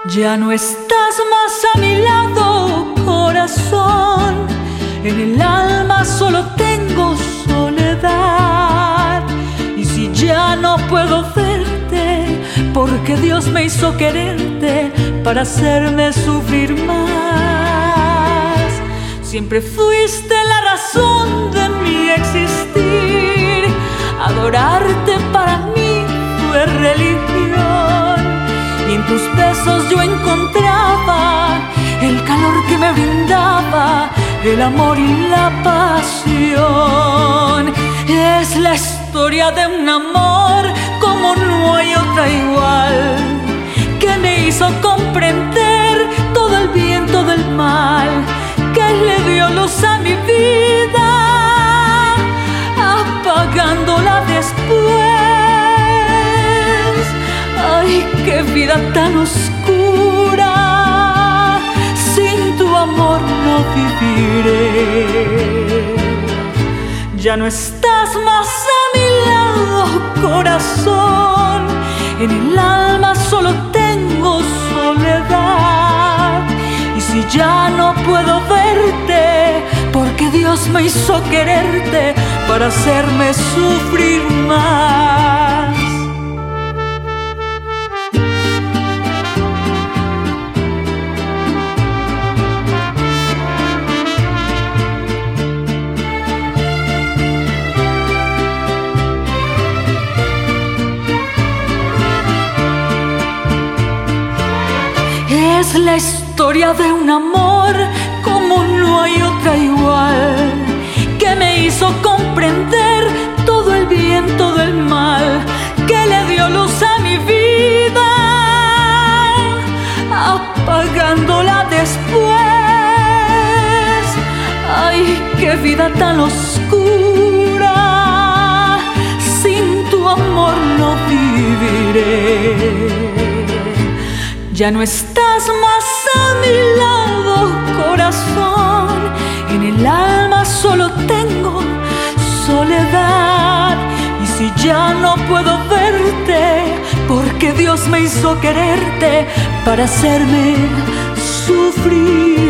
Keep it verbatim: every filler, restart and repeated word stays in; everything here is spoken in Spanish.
Ya no estás más a mi lado, corazón. En el alma solo tengo soledad. Y si ya no puedo verte, porque Dios me hizo quererte para hacerme sufrir más. Siempre fuiste la razón de mi existir. Adorarte para mí fue religión. Y en tus besos yo encontraba el calor que me brindaba el amor y la pasión. Es la historia de un amor como no hay otra igual, que me hizo comprender todo el bien, todo el mal, que le dio luz a mi vida, apagándola después. Ay, qué vida tan oscura, sin tu amor no viviré. Ya no estás más a mi lado, corazón. En el alma solo tengo soledad. Y si ya no puedo verte, porque Dios me hizo quererte para hacerme sufrir más. Es la historia de un amor como no hay otra igual, que me hizo comprender todo el bien, todo el mal, que le dio luz a mi vida, apagándola después. Ay, qué vida tan oscura, sin tu amor no viviré. Ya no estás más a mi lado, corazón. En el alma solo tengo soledad. Y si ya no puedo verte, porque Dios me hizo quererte para hacerme sufrir.